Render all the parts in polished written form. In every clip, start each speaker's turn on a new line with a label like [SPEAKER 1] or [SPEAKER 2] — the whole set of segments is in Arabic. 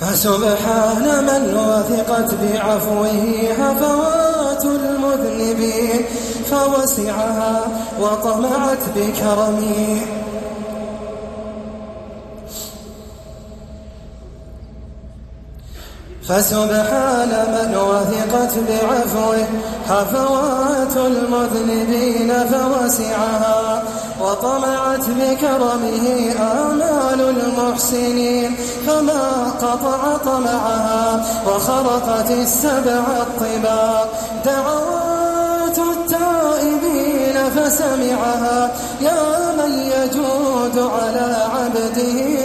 [SPEAKER 1] فسبحان من وثقت بعفوه هفوات المذنبين فوسعها وطمعت بكرمه. فسبحان من وثقت بعفوه هفوات المذنبين فوسعها وطمعت بكرمه آمال المحسنين فما قطع طمعها وخرقت السبع الطباق. دعوات التائبين فسمعها يا من يجود على عبده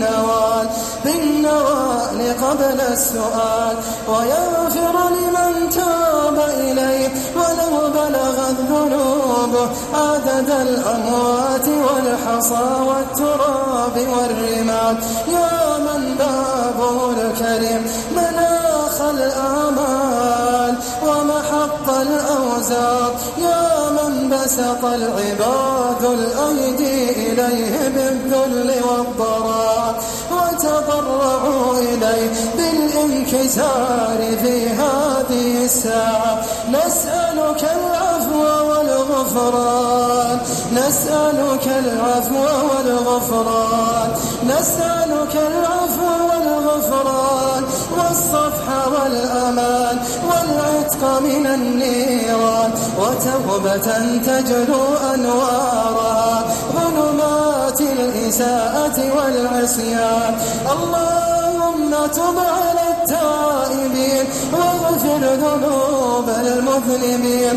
[SPEAKER 1] بالنوال قبل السؤال ويغفر لمن تاب إليه ولو بلغت ذنوبه عدد الأموات والحصى والتراب والرمال. يا من بابه الكريم مناخ الآمال ومحق الأوزار. يا من بسط العباد الأيدي إليه بالذل والضراء وتضرعوا إليه بالانكسار في هذه الساعة. نسألك العفو والغفران نسألك العفو والغفران نسألك العفو والغفران والصفح والأمان والعتق من النيران وتوبة تجلو أنوارها ظلمات الإساءة والعصيان. اللهم تب على التائبين واغفر ذنوب المذنبين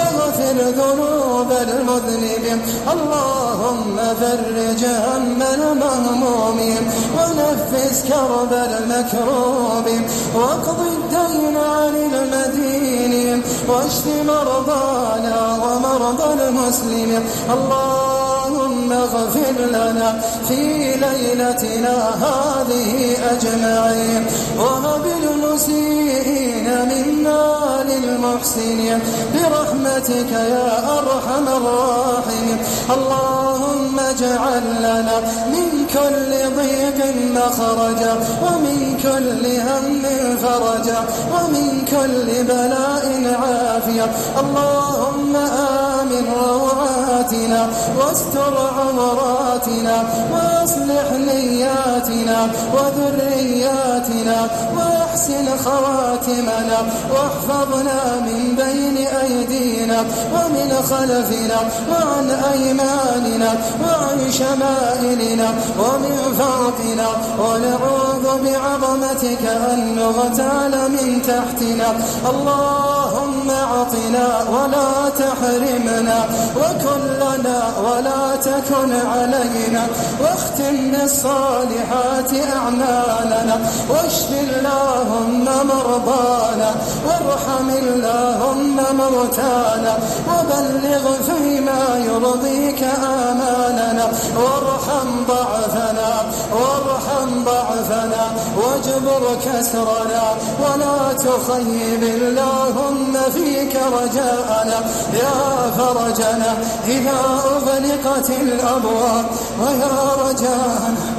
[SPEAKER 1] اللهم فرج هم المهمومين ونفس كرب المكروبين واقض الدين عن المدينين واشف مرضانا ومرضى المسلمين. اللهم اغفر لنا في ليلتنا هذه أجمعين وهب المسيئين منا للمحسنين برحمتك يا أرحم الراحمين. اللهم اجعل لنا من كل ضيق مخرجا ومن كل هم فرجا ومن كل بلاء عافية. اللهم آمن روعاتنا واستر عوراتنا واصلح نياتنا وذرياتنا واحسن خواتمنا واحفظنا من بين أيدينا ومن خلفنا وعن أيماننا وعن شمائلنا ومن فوقنا ونعوذ بعظمتك أن نغتال من تحتنا. اللهم اعطنا ولا تحرمنا وكن لنا ولا تكن علينا واختم بالصالحات أعمالنا واشف اللهم مرضانا وارحم اللهم موتانا وبلغ فيما يرضيك آمالنا وارحم ضعفنا واجبر كسرنا ولا تخيب اللهم فيك رجاءنا يا فرجنا إذا أغلقت الأبواب ويا رجاءنا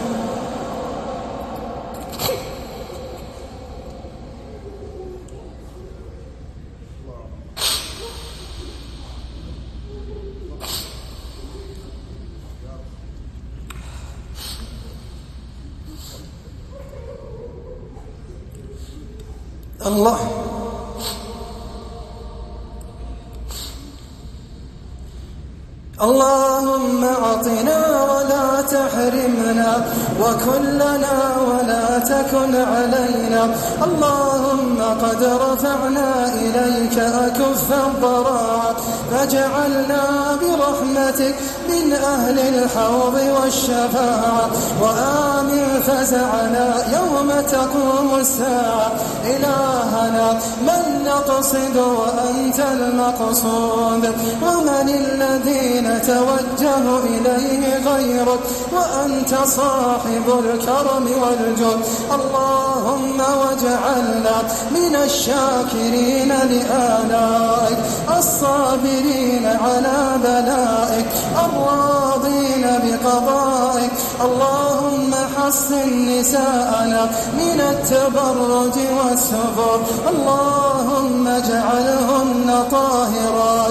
[SPEAKER 1] الله. اللهم أعطنا ولا تحرمنا وكن لنا ولا تكن علينا. اللهم قد رفعنا إليك أكف الضراعة فجعلنا برحمتك من أهل الحوض والشفاعة وآمن فزعنا يوم تقوم الساعة. إلهنا من نقصد وأنت المقصود ومن الذين توجه إليه غيرك وأنت صاحب الكرم والجود. اللهم واجعلنا من الشاكرين لآلائك الصابرين على بلائك الراضين بقضائك. اللهم حصن نساءنا من التبرج والسفور. اللهم اجعلهن طاهرات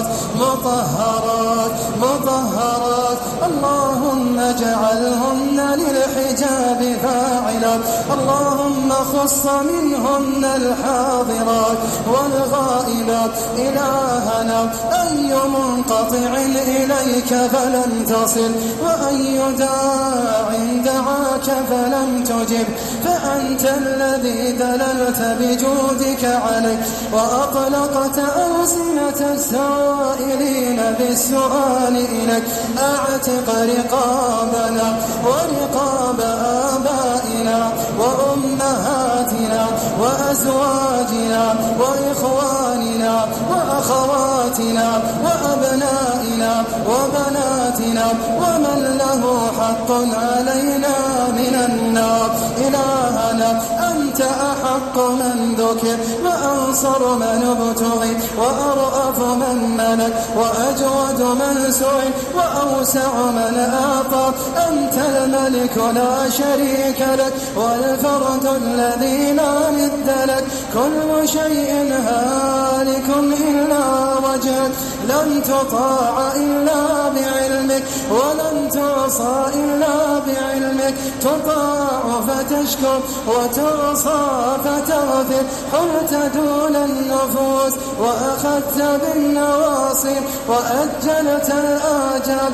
[SPEAKER 1] مطهرات. اللهم اجعلهن للحجاب فاعلات. اللهم خص منهن الحاضرات والغائبات. إلهنا أي منقطع إليك فلم تصل، وأي داع دعاك فلم تجب، فأنت الذي دللت بجودك عليه وأطلقت ألسنة السائلين بالسؤال إليك. أعتق رقابنا ورقاب آبائنا وأمهاتنا وأزواجنا وإخواننا وأخواتنا وأبنائنا وبناتنا ومن له حق علينا من النار. إلهنا أنت أحق من ذكر وأنصر من ابتغي وأرأف من ملك وأجود من سئل وأوسع من أعطى. أنت الملك لا شريك لك والفرد الذي لا ند لك. كل شيء هالك إلا وجهك، لن تطاع إلا بعلمك ولن تعصى إلا بعلمك. تطاع فتشكر وتعصى فتغفر. حلت دون النفوس وأخذت بالنواصي وأجلت الآجال.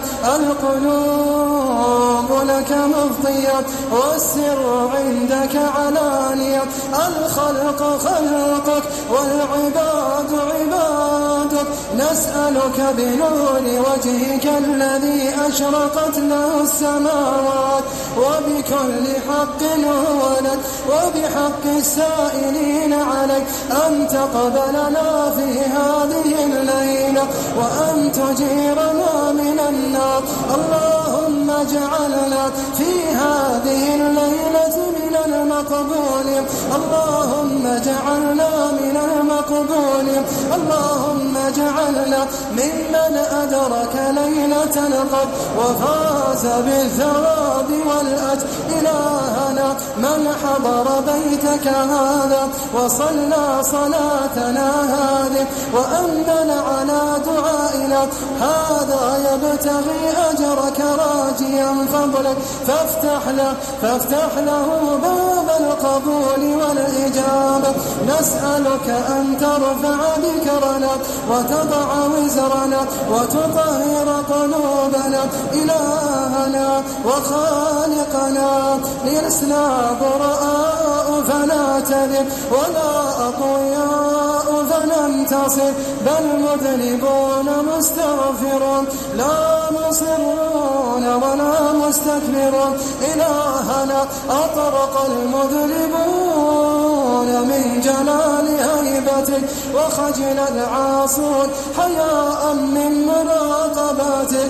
[SPEAKER 1] القلوب لك مفضية والسر عندك علانية. الخلق خلقك والعباد عبادك. نسألك بنور وجهك الذي أشرقت له السماوات وبكل حق هو لك وبحق السائلين عليك أن تقبلنا في هذه الليلة وأن تجيرنا من النار. اللهم اجعلنا في هذه الليلة من المقبول. اللهم اجعلنا من المقبول. اللهم اجعلنا ممن أدرك ليلة القدر وفاز بالثواب والأجر. إلهنا من حضر بيتك هذا وصلى صلاتنا هذه وأمن على دعائنا هذا يبتغي أجرك راجيا فضلك فافتح له باب القبول والإجابة. نسألك أن ترفع ذكرنا وتضع وزرنا وتطهر قلوبنا. إلهنا وخالقنا لسنا براء فنعتذر ولا أقوياء فننتصر بل مذنبون مستغفرون لا مصرون ولا مستكبرون. إلهنا أطرق المذنبون من جلال هيبتك وخجل العاصون حياء من مراقبتك.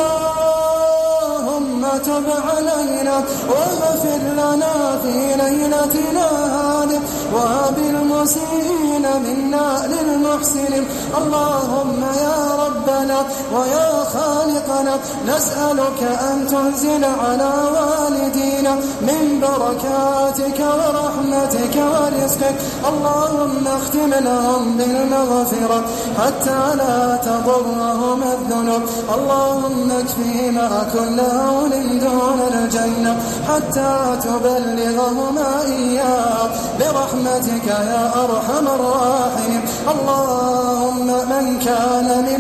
[SPEAKER 1] اللهم تب علينا واغفر لنا في ليلتنا هذه وهب المسيئين منا للمحسنين. اللهم يا ربنا ويا خالقنا نسألك أن تنزل على والدينا من بركاتك ورحمتك ورزقك. اللهم اختم لهم بالمغفرة حتى لا تضرهم الذنوب. اللهم اكفينا كل هول دون الجنة حتى تبلغهما إياه برحمتك يا أرحم الراحمين. اللهم من كان من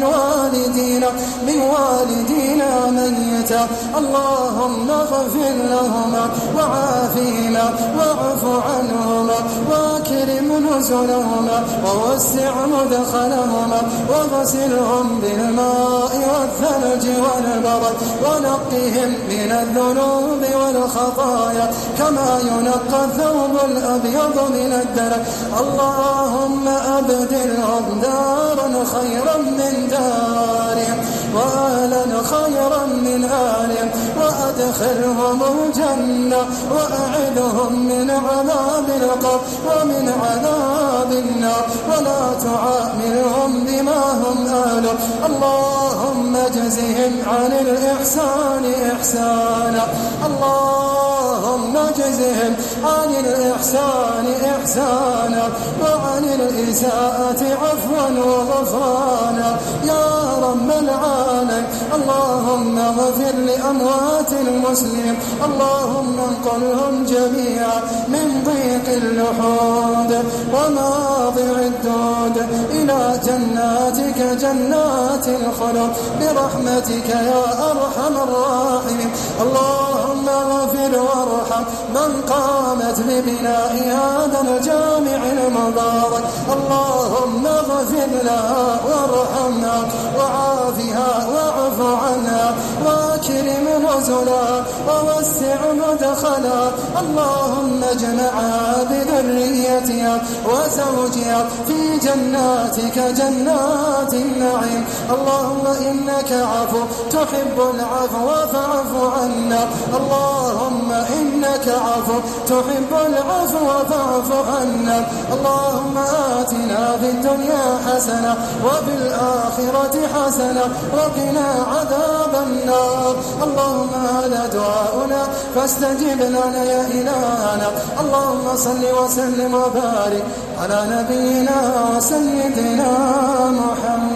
[SPEAKER 1] والدينا ميتا اللهم اغفر لهما وعافهما واعف عنهما واكرم نزلهما ووسع مدخلهما واغسلهم بالماء والثلج والبرد ونقهم من الذنوب والخطايا كما ينقى الثوب الأبيض من الدنس. اللهم أبدلهم دارا خيرا من دارهم وأهلا خيرا من أهلهم وأدخلهم الجنة وأعذهم من عذاب القبر ومن عذاب النار ولا تعاملهم بما هم أهله. اللهم اجزهم عن الإحسان إحسانا. اللهم اللهم اجزهم عن الإحسان إحسانا وعن الإساءة عفوا وغفرانا يا رب العالمين. اللهم اغفر لأموات المسلمين، اللهم انقلهم جميعا من ضيق اللحود ومواضع الدود إلى جناتك جنات الخلود برحمتك يا أرحم الراحمين. اللهم اغفر وارحم من قامت ببناء هذا الجامع المبارك، اللهم اغفر لها وارحمها وعافها واعف عنها واكرم نزلها ووسع مدخلها. اللهم اجمعها بذريتها وزوجها في جناتك جنات النعيم. اللهم إنك عفو تحب العفو فاعف عنا، اللهم إنك عفو تحب العفو فاعف عنا. اللهم آتنا في الدنيا حسنة وفي الآخرة حسنة وقنا عذاب النار. اللهم هذا دعاؤنا فاستجب لنا يا إلهنا. اللهم صل وسلم وبارك على نبينا وسيدنا محمد.